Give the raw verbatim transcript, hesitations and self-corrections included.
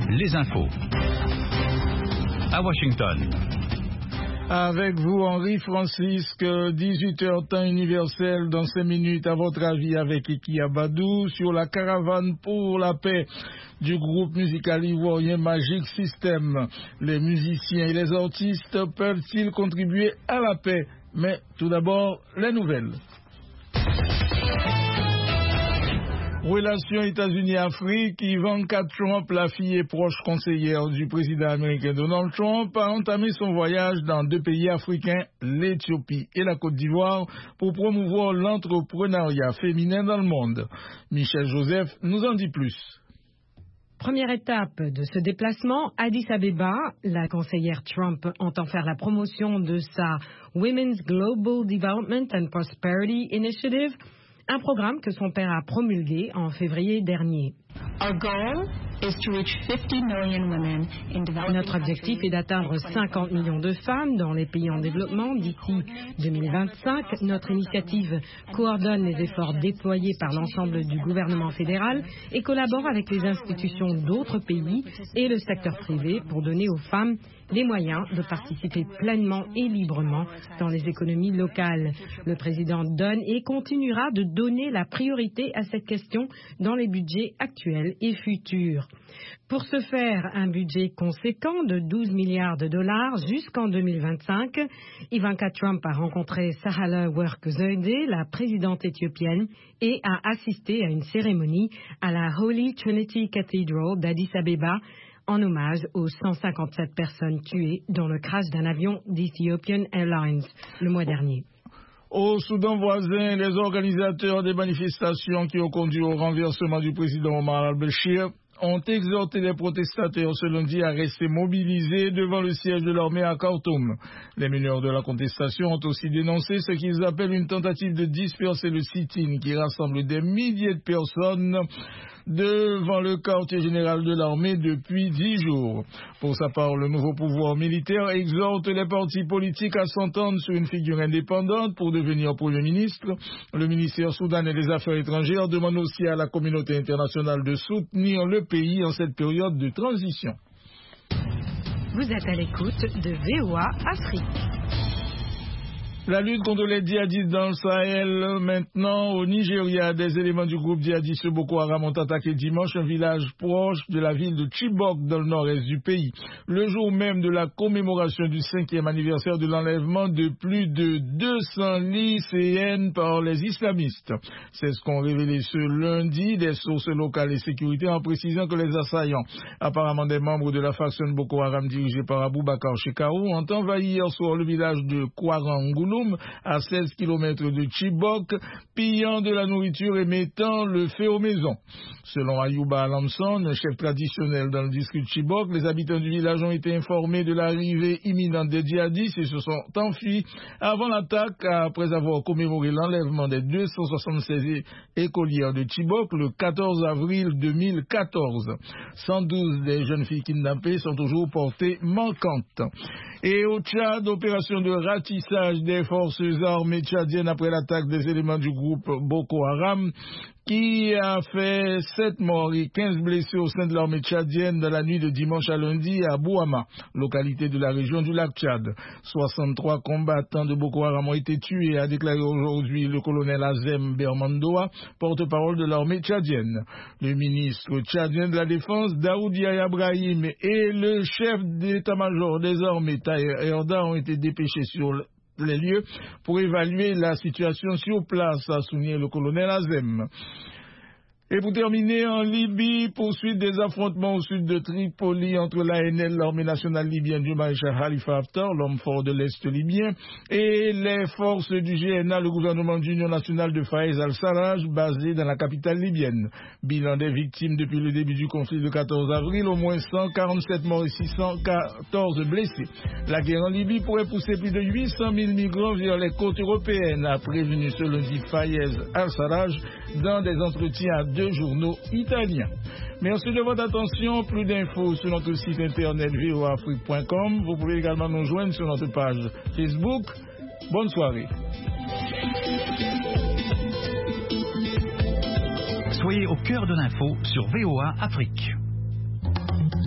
les infos. À Washington. Avec vous, Henri Francisque, dix-huit heures temps universel, dans cinq minutes, à votre avis, avec Eki Abadou, sur la caravane pour la paix du groupe musical ivoirien Magic System. Les musiciens et les artistes peuvent-ils contribuer à la paix? Mais tout d'abord, les nouvelles. Relations États-Unis-Afrique, Ivanka Trump, la fille et proche conseillère du président américain Donald Trump, a entamé son voyage dans deux pays africains, l'Éthiopie et la Côte d'Ivoire, pour promouvoir l'entrepreneuriat féminin dans le monde. Michel Joseph nous en dit plus. Première étape de ce déplacement, Addis Abeba, la conseillère Trump entend faire la promotion de sa Women's Global Development and Prosperity Initiative, un programme que son père a promulgué en février dernier. Notre objectif est d'atteindre cinquante millions de femmes dans les pays en développement d'ici deux mille vingt-cinq. Notre initiative coordonne les efforts déployés par l'ensemble du gouvernement fédéral et collabore avec les institutions d'autres pays et le secteur privé pour donner aux femmes les moyens de participer pleinement et librement dans les économies locales. Le président donne et continuera de donner la priorité à cette question dans les budgets actuels et futurs. Pour ce faire, un budget conséquent de douze milliards de dollars jusqu'en deux mille vingt-cinq, Ivanka Trump a rencontré Sahle-Work Zewde, la présidente éthiopienne, et a assisté à une cérémonie à la Holy Trinity Cathedral d'Addis Abeba, en hommage aux cent cinquante-sept personnes tuées dans le crash d'un avion d'Ethiopian Airlines le mois dernier. Au Soudan voisin, les organisateurs des manifestations qui ont conduit au renversement du président Omar al-Béchir ont exhorté les protestateurs ce lundi à rester mobilisés devant le siège de l'armée à Khartoum. Les meneurs de la contestation ont aussi dénoncé ce qu'ils appellent une tentative de disperser le sit-in qui rassemble des milliers de personnes devant le quartier général de l'armée depuis dix jours. Pour sa part, le nouveau pouvoir militaire exhorte les partis politiques à s'entendre sur une figure indépendante pour devenir Premier ministre. Le ministère soudanais des Affaires étrangères demande aussi à la communauté internationale de soutenir le pays en cette période de transition. Vous êtes à l'écoute de V O A Afrique. La lutte contre les djihadistes dans le Sahel, maintenant au Nigeria, des éléments du groupe djihadiste Boko Haram ont attaqué dimanche un village proche de la ville de Chibok dans le nord-est du pays, le jour même de la commémoration du cinquième anniversaire de l'enlèvement de plus de deux cents lycéennes par les islamistes. C'est ce qu'ont révélé ce lundi des sources locales et sécuritaires en précisant que les assaillants, apparemment des membres de la faction Boko Haram dirigée par Aboubakar Shekau, ont envahi hier soir le village de Kwarangulu, à seize kilomètres de Chibok, pillant de la nourriture et mettant le feu aux maisons. Selon Ayouba Alamson, chef traditionnel dans le district de Chibok, les habitants du village ont été informés de l'arrivée imminente des djihadistes et se sont enfuis avant l'attaque après avoir commémoré l'enlèvement des deux cent soixante-seize écolières de Chibok le quatorze avril deux mille quatorze. cent douze des jeunes filles kidnappées sont toujours portées manquantes. Et au Tchad, opération de ratissage des forces armées tchadiennes après l'attaque des éléments du groupe Boko Haram qui a fait sept morts et quinze blessés au sein de l'armée tchadienne dans la nuit de dimanche à lundi à Bouama, localité de la région du lac Tchad. soixante-trois combattants de Boko Haram ont été tués, a déclaré aujourd'hui le colonel Azem Bermandoa, porte-parole de l'armée tchadienne. Le ministre tchadien de la Défense, Daoud Yahya Brahim, et le chef d'état-major des armées, Taher Erda, ont été dépêchés sur le les lieux pour évaluer la situation sur place, a souligné le colonel Azem. Et pour terminer, en Libye, poursuite des affrontements au sud de Tripoli entre l'A N L, l'armée nationale libyenne du maréchal Khalifa Haftar, l'homme fort de l'Est libyen, et les forces du G N A, le gouvernement d'union nationale de Fayez al-Sarraj, basé dans la capitale libyenne. Bilan des victimes depuis le début du conflit le quatorze avril, au moins cent quarante-sept morts et six cent quatorze blessés. La guerre en Libye pourrait pousser plus de huit cent mille migrants vers les côtes européennes, a prévenu ce lundi Fayez al-Sarraj dans des entretiens à deux journaux italiens. Merci de votre attention. Plus d'infos sur notre site internet v o a afrique point com. Vous pouvez également nous joindre sur notre page Facebook. Bonne soirée. Soyez au cœur de l'info sur V O A Afrique.